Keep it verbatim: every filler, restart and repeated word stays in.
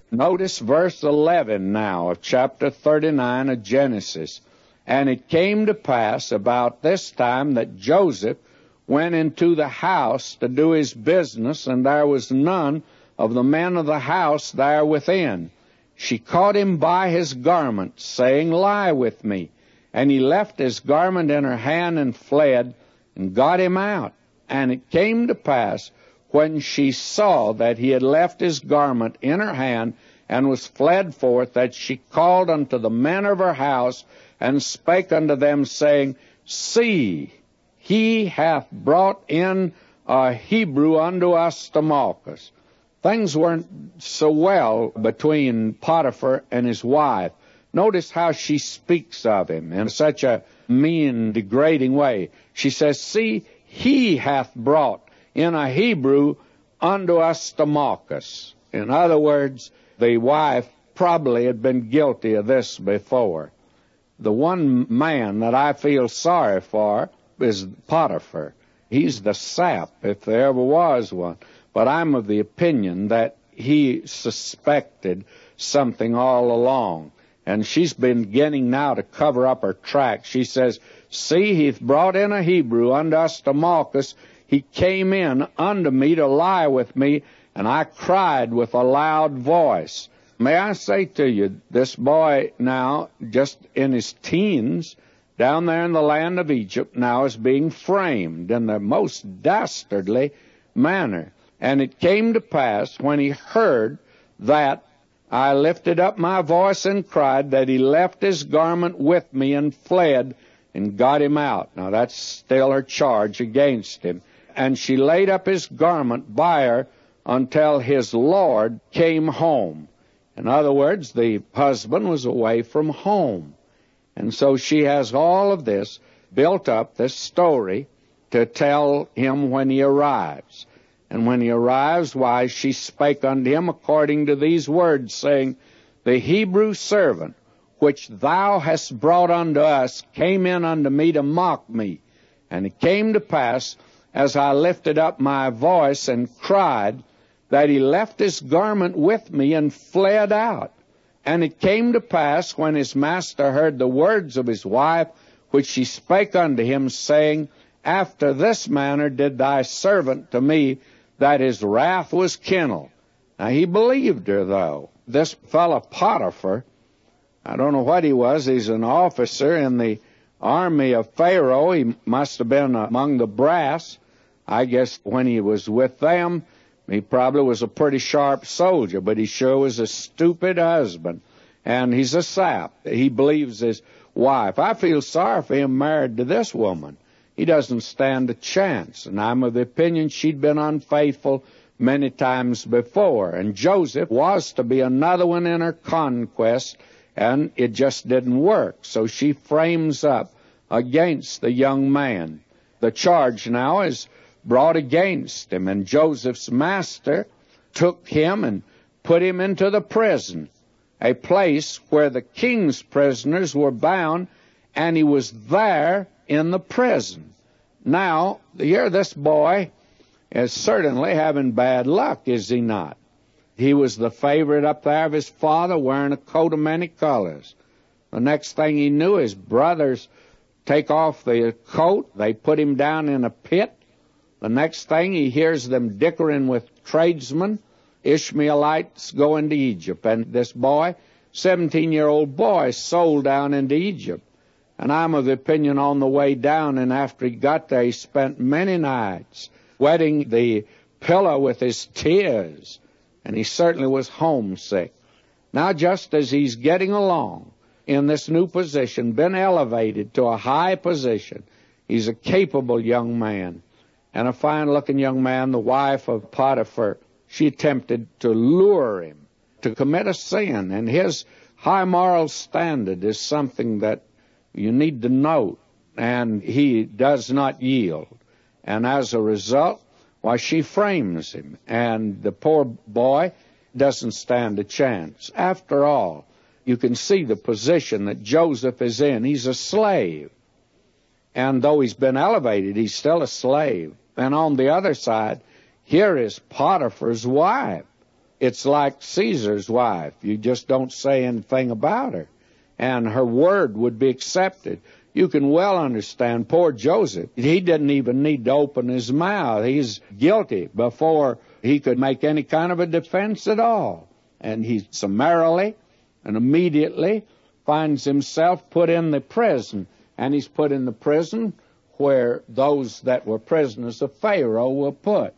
Notice verse eleven now of chapter thirty-nine of Genesis. And it came to pass about this time that Joseph went into the house to do his business, and there was none of the men of the house there within. She caught him by his garment, saying, Lie with me. And he left his garment in her hand and fled, and got him out. And it came to pass, when she saw that he had left his garment in her hand, and was fled forth, that she called unto the men of her house, and spake unto them, saying, See, he hath brought in a Hebrew unto us to Malchus. Things weren't so well between Potiphar and his wife. Notice how she speaks of him in such a mean, degrading way. She says, See, he hath brought in a Hebrew unto us to Malchus. In other words, the wife probably had been guilty of this before. The one man that I feel sorry for is Potiphar. He's the sap, if there ever was one. But I'm of the opinion that he suspected something all along. And she's been beginning now to cover up her tracks. She says, See, he'th brought in a Hebrew unto us to Malchus. He came in unto me to lie with me, and I cried with a loud voice. May I say to you, this boy now, just in his teens, down there in the land of Egypt, now is being framed in the most dastardly manner. And it came to pass, when he heard that, I lifted up my voice and cried, that he left his garment with me and fled and got him out. Now that's still her charge against him. And she laid up his garment by her until his Lord came home. In other words, the husband was away from home. And so she has all of this built up, this story, to tell him when he arrives. And when he arrives, why, she spake unto him according to these words, saying, The Hebrew servant, which thou hast brought unto us, came in unto me to mock me. And it came to pass, as I lifted up my voice and cried, that he left his garment with me and fled out. And it came to pass, when his master heard the words of his wife, which she spake unto him, saying, After this manner did thy servant to me, that his wrath was kindled. Now he believed her, though. This fellow Potiphar, I don't know what he was. He's an officer in the army of Pharaoh. He must have been among the brass. I guess when he was with them, he probably was a pretty sharp soldier, but he sure was a stupid husband. And he's a sap. He believes his wife. I feel sorry for him married to this woman. He doesn't stand a chance. And I'm of the opinion she'd been unfaithful many times before. And Joseph was to be another one in her conquest, and it just didn't work. So she frames up against the young man. The charge now is brought against him, and Joseph's master took him and put him into the prison, a place where the king's prisoners were bound, and he was there in the prison. Now, here this boy is certainly having bad luck, is he not? He was the favorite up there of his father, wearing a coat of many colors. The next thing he knew, his brothers take off the coat, they put him down in a pit. The next thing, he hears them dickering with tradesmen, Ishmaelites going to Egypt. And this boy, seventeen-year-old boy, sold down into Egypt. And I'm of the opinion on the way down, and after he got there, he spent many nights wetting the pillow with his tears. And he certainly was homesick. Now, just as he's getting along in this new position, been elevated to a high position, he's a capable young man. And a fine-looking young man, the wife of Potiphar, she attempted to lure him to commit a sin. And his high moral standard is something that you need to note. And he does not yield. And as a result, why, she frames him. And the poor boy doesn't stand a chance. After all, you can see the position that Joseph is in. He's a slave. And though he's been elevated, he's still a slave. And on the other side, here is Potiphar's wife. it's like Caesar's wife. You just don't say anything about her, and her word would be accepted. You can well understand poor Joseph. He didn't even need to open his mouth. He's guilty before he could make any kind of a defense at all. And he summarily and immediately finds himself put in the prison. And he's put in the prison where those that were prisoners of Pharaoh were put.